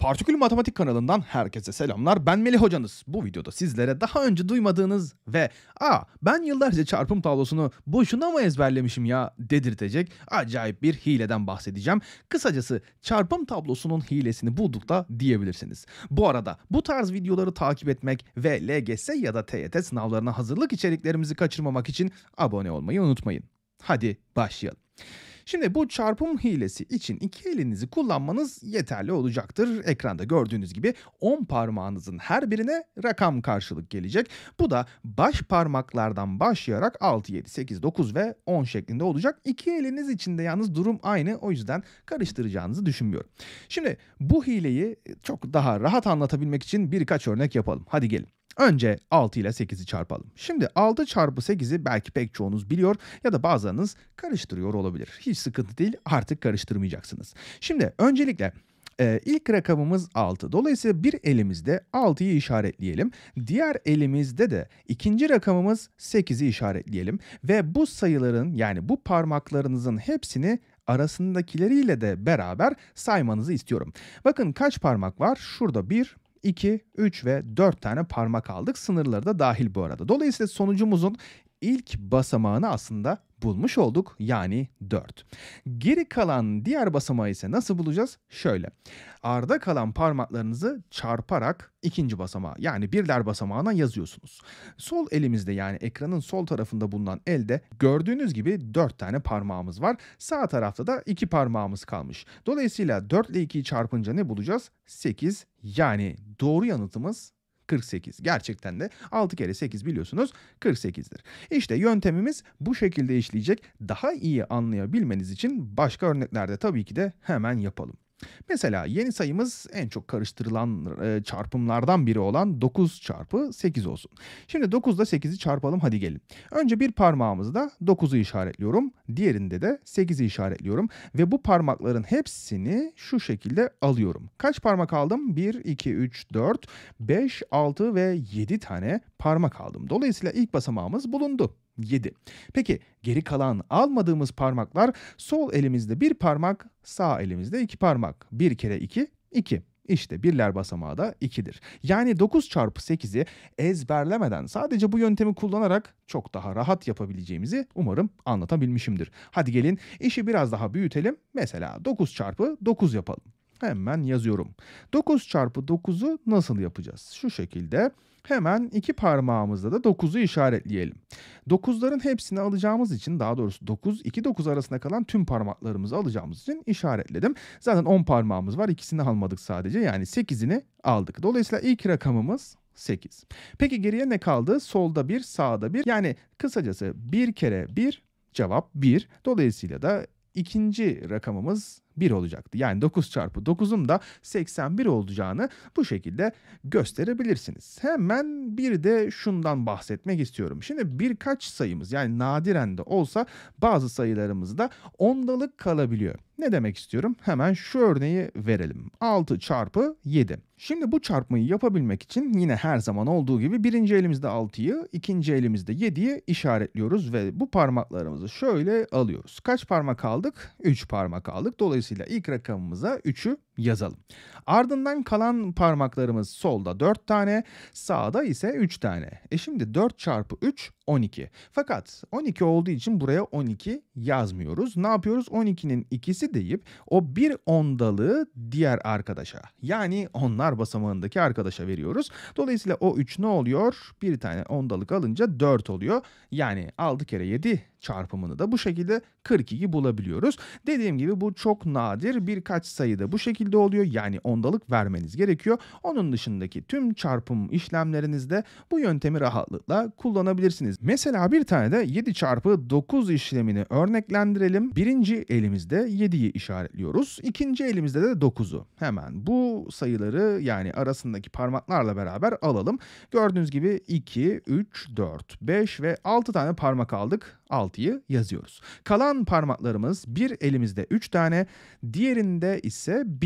Partikül Matematik kanalından herkese selamlar. Ben Melih hocanız. Bu videoda sizlere daha önce duymadığınız ve ben yıllarca çarpım tablosunu boşuna mı ezberlemişim ya dedirtecek acayip bir hileden bahsedeceğim. Kısacası çarpım tablosunun hilesini bulduk da diyebilirsiniz. Bu arada bu tarz videoları takip etmek ve LGS ya da TYT sınavlarına hazırlık içeriklerimizi kaçırmamak için abone olmayı unutmayın. Hadi başlayalım. Şimdi bu çarpım hilesi için iki elinizi kullanmanız yeterli olacaktır. Ekranda gördüğünüz gibi 10 parmağınızın her birine rakam karşılık gelecek. Bu da baş parmaklardan başlayarak 6, 7, 8, 9 ve 10 şeklinde olacak. İki eliniz için de yalnız durum aynı. O yüzden karıştıracağınızı düşünmüyorum. Şimdi bu hileyi çok daha rahat anlatabilmek için birkaç örnek yapalım. Hadi gelin. Önce 6 ile 8'i çarpalım. Şimdi 6 çarpı 8'i belki pek çoğunuz biliyor ya da bazılarınız karıştırıyor olabilir. Hiç sıkıntı değil, artık karıştırmayacaksınız. Şimdi öncelikle ilk rakamımız 6. Dolayısıyla bir elimizde 6'yı işaretleyelim. Diğer elimizde de ikinci rakamımız 8'i işaretleyelim. Ve bu sayıların yani bu parmaklarınızın hepsini arasındakileriyle de beraber saymanızı istiyorum. Bakın kaç parmak var? Şurada 1, 2, 3 ve 4 tane parmak aldık. Sınırları da dahil bu arada. Dolayısıyla sonucumuzun ilk basamağını aslında bulmuş olduk. Yani 4. Geri kalan diğer basamağı ise nasıl bulacağız? Şöyle. Arda kalan parmaklarınızı çarparak ikinci basamağı yani birler basamağına yazıyorsunuz. Sol elimizde yani ekranın sol tarafında bulunan elde gördüğünüz gibi 4 tane parmağımız var. Sağ tarafta da 2 parmağımız kalmış. Dolayısıyla 4 ile 2'yi çarpınca ne bulacağız? 8. Yani doğru yanıtımız 48. Gerçekten de 6 kere 8 biliyorsunuz 48'dir. İşte yöntemimiz bu şekilde işleyecek. Daha iyi anlayabilmeniz için başka örneklerde tabii ki de hemen yapalım. Mesela yeni sayımız en çok karıştırılan çarpımlardan biri olan 9 çarpı 8 olsun. Şimdi 9 ile 8'i çarpalım, hadi gelin. Önce bir parmağımızda 9'u işaretliyorum. Diğerinde de 8'i işaretliyorum. Ve bu parmakların hepsini şu şekilde alıyorum. Kaç parmak aldım? 1, 2, 3, 4, 5, 6 ve 7 tane parmak aldım. Dolayısıyla ilk basamağımız bulundu. 7. Peki geri kalan almadığımız parmaklar sol elimizde bir parmak, sağ elimizde 2 parmak. 1 kere 2, 2. İşte birler basamağı da 2'dir. Yani 9 çarpı 8'i ezberlemeden sadece bu yöntemi kullanarak çok daha rahat yapabileceğimizi umarım anlatabilmişimdir. Hadi gelin işi biraz daha büyütelim. Mesela 9 çarpı 9 yapalım. Hemen yazıyorum. 9 çarpı 9'u nasıl yapacağız? Şu şekilde hemen iki parmağımızda da 9'u işaretleyelim. 9'ların hepsini alacağımız için, daha doğrusu 9, 2, 9 arasında kalan tüm parmaklarımızı alacağımız için işaretledim. Zaten 10 parmağımız var, ikisini almadık sadece, yani 8'ini aldık. Dolayısıyla ilk rakamımız 8. Peki geriye ne kaldı? Solda 1, sağda 1. Yani kısacası 1 kere 1 cevap 1. Dolayısıyla da ikinci rakamımız 1 olacaktı. Yani 9 çarpı 9'un da 81 olacağını bu şekilde gösterebilirsiniz. Hemen bir de şundan bahsetmek istiyorum. Şimdi birkaç sayımız, yani nadiren de olsa bazı sayılarımızda ondalık kalabiliyor. Ne demek istiyorum? Hemen şu örneği verelim. 6 çarpı 7. Şimdi bu çarpmayı yapabilmek için yine her zaman olduğu gibi birinci elimizde 6'yı, ikinci elimizde 7'yi işaretliyoruz ve bu parmaklarımızı şöyle alıyoruz. Kaç parmak aldık? 3 parmak aldık. Dolayısıyla ilk rakamımıza 3'ü yazalım. Ardından kalan parmaklarımız solda 4 tane, sağda ise 3 tane. Şimdi 4 çarpı 3 12. Fakat 12 olduğu için buraya 12 yazmıyoruz. Ne yapıyoruz? 12'nin ikisi deyip o bir ondalığı diğer arkadaşa, yani onlar basamağındaki arkadaşa veriyoruz. Dolayısıyla o 3 ne oluyor? Bir tane ondalık alınca 4 oluyor. Yani 6 kere 7 çarpımını da bu şekilde 42 bulabiliyoruz. Dediğim gibi bu çok nadir, birkaç sayıda bu şekilde oluyor. Yani ondalık vermeniz gerekiyor. Onun dışındaki tüm çarpım işlemlerinizde bu yöntemi rahatlıkla kullanabilirsiniz. Mesela bir tane de 7 çarpı 9 işlemini örneklendirelim. Birinci elimizde 7'yi işaretliyoruz. İkinci elimizde de 9'u. Hemen bu sayıları, yani arasındaki parmaklarla beraber alalım. Gördüğünüz gibi 2, 3, 4, 5 ve 6 tane parmak aldık. 6'yı yazıyoruz. Kalan parmaklarımız bir elimizde 3 tane, diğerinde ise 1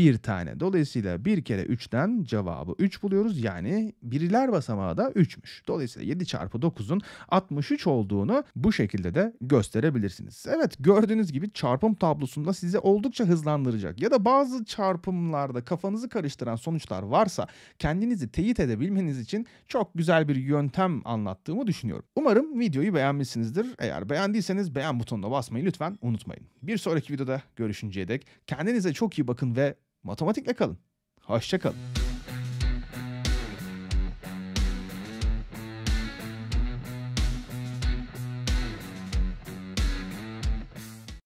bir tane. Dolayısıyla 1 kere 3'ten cevabı 3 buluyoruz. Yani birler basamağı da 3'müş. Dolayısıyla 7 çarpı 9'un 63 olduğunu bu şekilde de gösterebilirsiniz. Evet, gördüğünüz gibi çarpım tablosunda sizi oldukça hızlandıracak ya da bazı çarpımlarda kafanızı karıştıran sonuçlar varsa kendinizi teyit edebilmeniz için çok güzel bir yöntem anlattığımı düşünüyorum. Umarım videoyu beğenmişsinizdir. Eğer beğendiyseniz beğen butonuna basmayı lütfen unutmayın. Bir sonraki videoda görüşünceye dek kendinize çok iyi bakın ve matematikle kalın. Hoşça kalın.